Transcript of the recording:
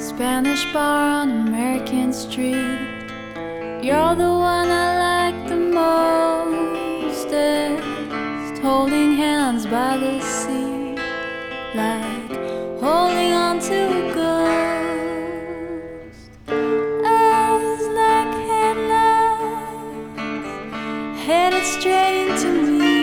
Spanish bar on American Street. You're the one I like the most, holding hands by the sea, like holding on to a ghost. Eyes like headlights, headed straight into me.